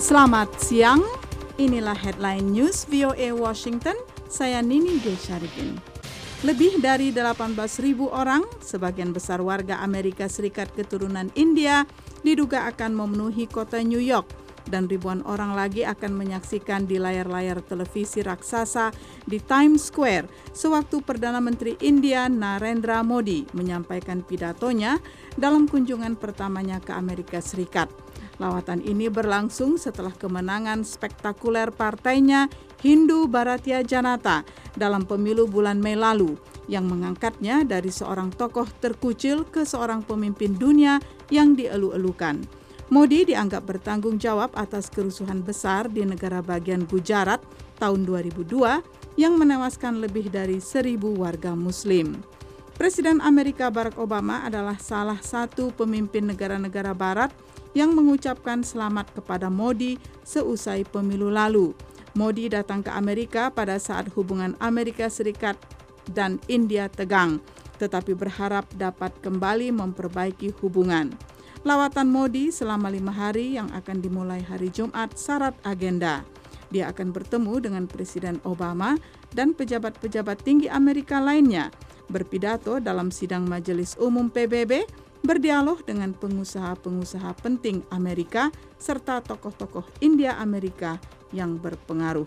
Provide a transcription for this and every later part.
Selamat siang, inilah headline news VOA Washington, saya Nini Desharipin. Lebih dari 18.000 orang, sebagian besar warga Amerika Serikat keturunan India, diduga akan memenuhi kota New York, dan ribuan orang lagi akan menyaksikan di layar-layar televisi raksasa di Times Square sewaktu Perdana Menteri India Narendra Modi menyampaikan pidatonya dalam kunjungan pertamanya ke Amerika Serikat. Lawatan ini berlangsung setelah kemenangan spektakuler partainya Hindu Bharatiya Janata dalam pemilu bulan Mei lalu yang mengangkatnya dari seorang tokoh terkucil ke seorang pemimpin dunia yang dielu-elukan. Modi dianggap bertanggung jawab atas kerusuhan besar di negara bagian Gujarat tahun 2002 yang menewaskan lebih dari 1.000 warga Muslim. Presiden Amerika Barack Obama adalah salah satu pemimpin negara-negara Barat yang mengucapkan selamat kepada Modi seusai pemilu lalu. Modi datang ke Amerika pada saat hubungan Amerika Serikat dan India tegang, tetapi berharap dapat kembali memperbaiki hubungan. Lawatan Modi selama 5 hari yang akan dimulai hari Jumat syarat agenda. Dia akan bertemu dengan Presiden Obama dan pejabat-pejabat tinggi Amerika lainnya, berpidato dalam sidang Majelis Umum PBB, berdialog dengan pengusaha-pengusaha penting Amerika serta tokoh-tokoh India Amerika yang berpengaruh.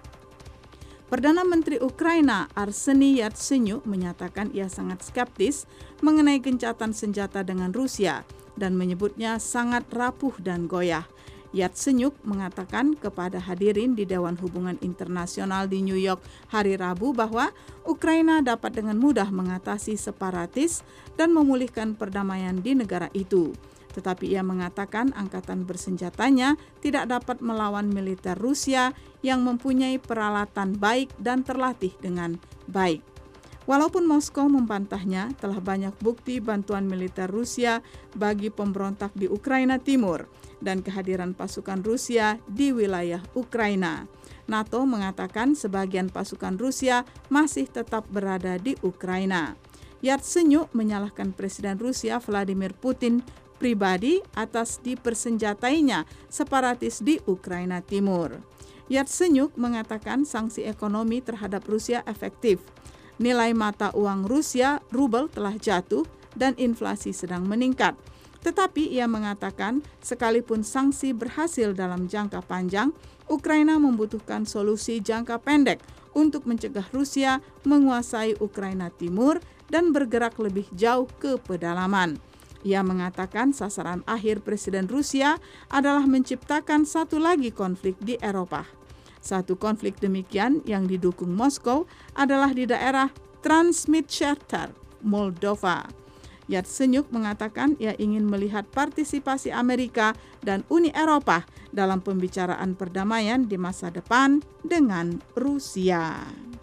Perdana Menteri Ukraina Arseniy Yatsenyuk menyatakan ia sangat skeptis mengenai gencatan senjata dengan Rusia dan menyebutnya sangat rapuh dan goyah. Yatsenyuk mengatakan kepada hadirin di Dewan Hubungan Internasional di New York hari Rabu bahwa Ukraina dapat dengan mudah mengatasi separatis dan memulihkan perdamaian di negara itu. Tetapi ia mengatakan angkatan bersenjatanya tidak dapat melawan militer Rusia yang mempunyai peralatan baik dan terlatih dengan baik. Walaupun Moskow membantahnya, telah banyak bukti bantuan militer Rusia bagi pemberontak di Ukraina Timur dan kehadiran pasukan Rusia di wilayah Ukraina. NATO mengatakan sebagian pasukan Rusia masih tetap berada di Ukraina. Yatsenyuk menyalahkan Presiden Rusia Vladimir Putin pribadi atas dipersenjatainya separatis di Ukraina Timur. Yatsenyuk mengatakan sanksi ekonomi terhadap Rusia efektif. Nilai mata uang Rusia, rubel, telah jatuh dan inflasi sedang meningkat. Tetapi ia mengatakan sekalipun sanksi berhasil dalam jangka panjang, Ukraina membutuhkan solusi jangka pendek untuk mencegah Rusia menguasai Ukraina Timur dan bergerak lebih jauh ke pedalaman. Ia mengatakan sasaran akhir Presiden Rusia adalah menciptakan satu lagi konflik di Eropa. Satu konflik demikian yang didukung Moskow adalah di daerah Transnistria, Moldova. Yatsenyuk mengatakan ia ingin melihat partisipasi Amerika dan Uni Eropa dalam pembicaraan perdamaian di masa depan dengan Rusia.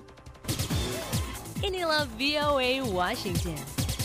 Inilah VOA Washington.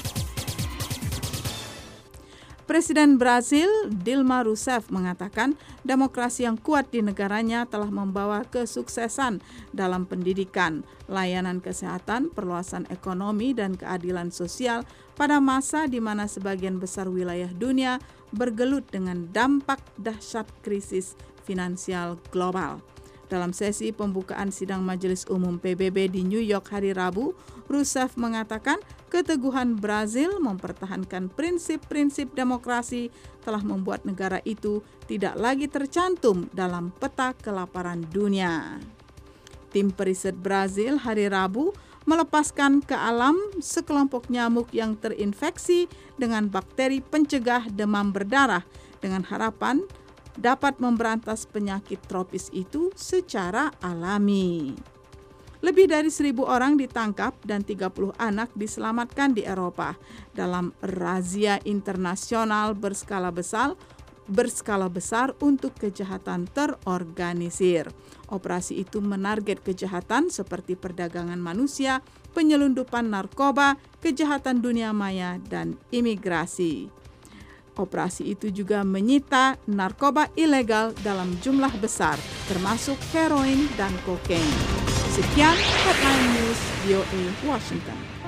Presiden Brasil Dilma Rousseff mengatakan demokrasi yang kuat di negaranya telah membawa kesuksesan dalam pendidikan, layanan kesehatan, perluasan ekonomi, dan keadilan sosial pada masa di mana sebagian besar wilayah dunia bergelut dengan dampak dahsyat krisis finansial global. Dalam sesi pembukaan sidang Majelis Umum PBB di New York hari Rabu, Rousseff mengatakan keteguhan Brasil mempertahankan prinsip-prinsip demokrasi telah membuat negara itu tidak lagi tercantum dalam peta kelaparan dunia. Tim periset Brasil hari Rabu melepaskan ke alam sekelompok nyamuk yang terinfeksi dengan bakteri pencegah demam berdarah dengan harapan dapat memberantas penyakit tropis itu secara alami. Lebih dari 1.000 orang ditangkap dan 30 anak diselamatkan di Eropa dalam razia internasional berskala besar untuk kejahatan terorganisir. Operasi itu menarget kejahatan seperti perdagangan manusia, penyelundupan narkoba, kejahatan dunia maya, dan imigrasi. Operasi itu juga menyita narkoba ilegal dalam jumlah besar, termasuk heroin dan kokain. Sekian headline news VOA Washington.